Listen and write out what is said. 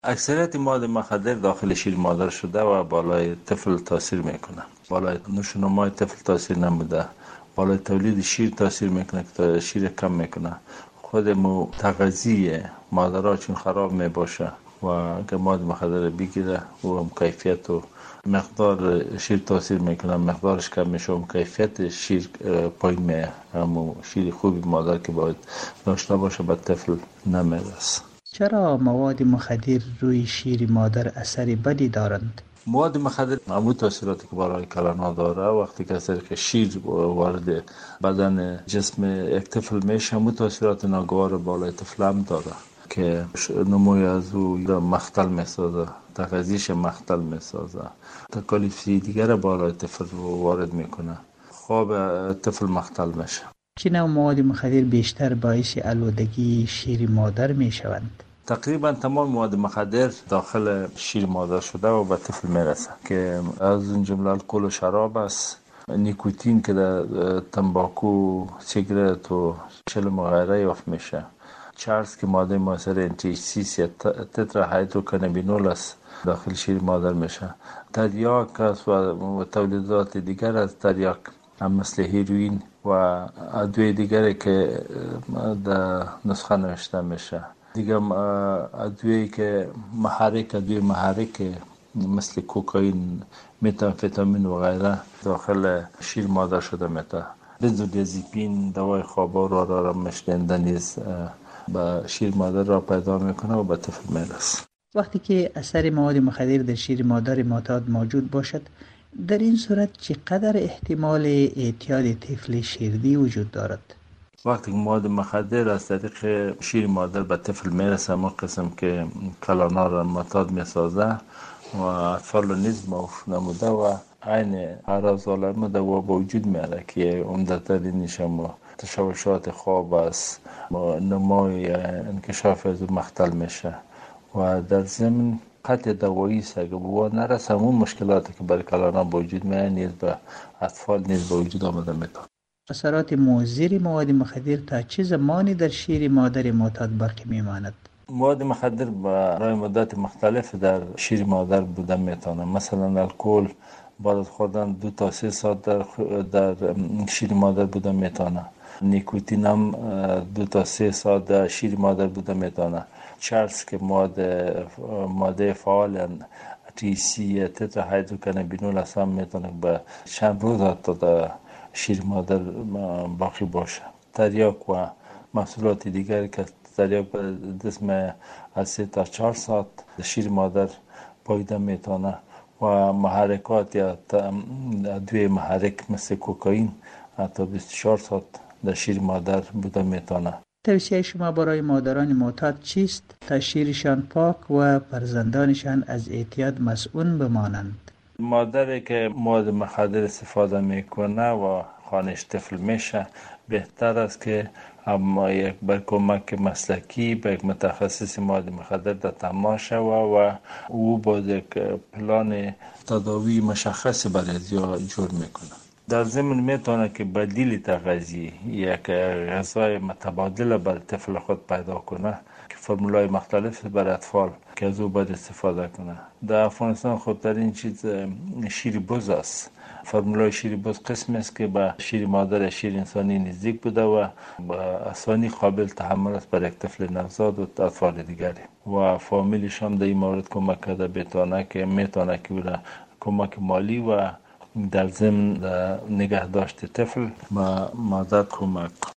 اکثریت مواد مخدر داخل شیر مادر شده و بالای طفل تاثیر میکنه. بالای نشونمای طفل تاثیر نموده، بالای تولید شیر تاثیر میکنه که شیر کم میکنه. خود تغذیه مادرها چون خراب میباشه و اگر مواد مخدر بگیره و کیفیت و مقدار شیر تاثیر میکنه، مقدارش کم میشه و کیفیت شیر پایین میه. همون شیر خوبی مادر که باید داشته باشه به طفل نمیرسه. چرا مواد مخدر روی شیر مادر اثر بدی دارند؟ مواد مخدر همون تاثیراتی که برای کلانا داره وقتی که از طریق شیر وارد بدن جسم یک طفل میشه، همون تاثیرات ناگوار بالای طفل هم داره که نموی از او مختل میسازه، تغذیش مختل میسازه، تکالیفی دیگر بالای طفل وارد میکنه، خواب طفل مختل میشه. چه نوع مواد مخدر بیشتر باعث آلودگی شیر مادر می شوند؟ تقریبا تمام مواد مخدر داخل شیر مادر شده و به طفل میرسه که از این جمله الکل و شراب است، نیکوتین که در تنباکو، سیگرت و چلم و غیره یافت میشه، چرس که ماده مؤثر NTHC یا تترا هیدروکانابینول است داخل شیر مادر میشه، تریاک است و تولیدات دیگر از تریاک هم مثل هیروین و ادویه دیگری که در نسخه نوشته میشه. دیگه ادویه که محرک مثل کوکائین، متامفتامین و غیره داخل شیر مادر شده میته. بنزودیازپین دوای خواب و آرام نشننده نیز به شیر مادر را پیدا میکنه و به طفل میرسه. وقتی که اثر مواد مخدر در شیر مادر معتاد موجود باشد، در این صورت چقدر احتمال اعتیاد طفل شیردی وجود دارد؟ وقتی مواد مخدر از طریق شیر مادر به طفل میرسه، ما قسم که کلانا را معتاد میسازه و اطفال را نیز معاف نموده و عین اعراض عالمه دوا با وجود میاره که عمدترینش هم تشوشات خواب است، نمای انکشاف از مختل میشه و در ضمن قطع دوایی است. اگه بوا نرسه همون مشکلاتی که برای کلانا با وجود میاره نیز به اطفال نیز با وجود آمده میتونه. اثرات مضر مواد مخدر تا چه زمانی در شیر مادر معتاد باقی میماند؟ مواد مخدر برای مدت مختلف در شیر مادر بوده میتونه. مثلا الکل بعد از خوردن 2 تا 3 ساعت در شیر مادر بوده میتونه. نیکوتین هم 2 تا 3 ساعت در شیر مادر بوده میتونه. چرس که ماده فعال THC تترا هیدروکانابینول است هم میتونه به چند روز حتی در شیر مادر باقی باشه. تریاک و محصولات دیگری که تریاک به جسم از 3 تا 4 ساعت شیر مادر پاییده میتونه و محرکات یا ادویه محرک مثل کوکائین حتی 24 ساعت در شیر مادر بوده میتونه. توصیه شما برای مادران معتاد چیست تا شیرشان پاک و فرزندانشان از اعتیاد مسئول بمانند؟ مادری که مواد مخدر استفاده میکنه و خانش طفل میشه، بهتر است که اما یک بر کمک مسلکی به یک متخصص مواد مخدر در تماس شود و او با یک پلان تداوی مشخص برای جور میکنه. در ضمن میتونه که بدیل تغذیه یک غذای متبادل برای طفل خود پیدا کنه که فرمولای مختلف برای اطفال که از او باید استفاده کنه. در افغانستان خودترین چیز شیر بز است. فرمولای شیر بز قسم است که به شیر مادر شیر انسانی نزدیک بوده و به آسانی قابل تحمل است برای یک طفل نوزاد و اطفال دیگری و فامیلش هم در این مورد کمک کرده میتونه که کمک مالی و در ضمن نگهداشت طفل به مادر کمک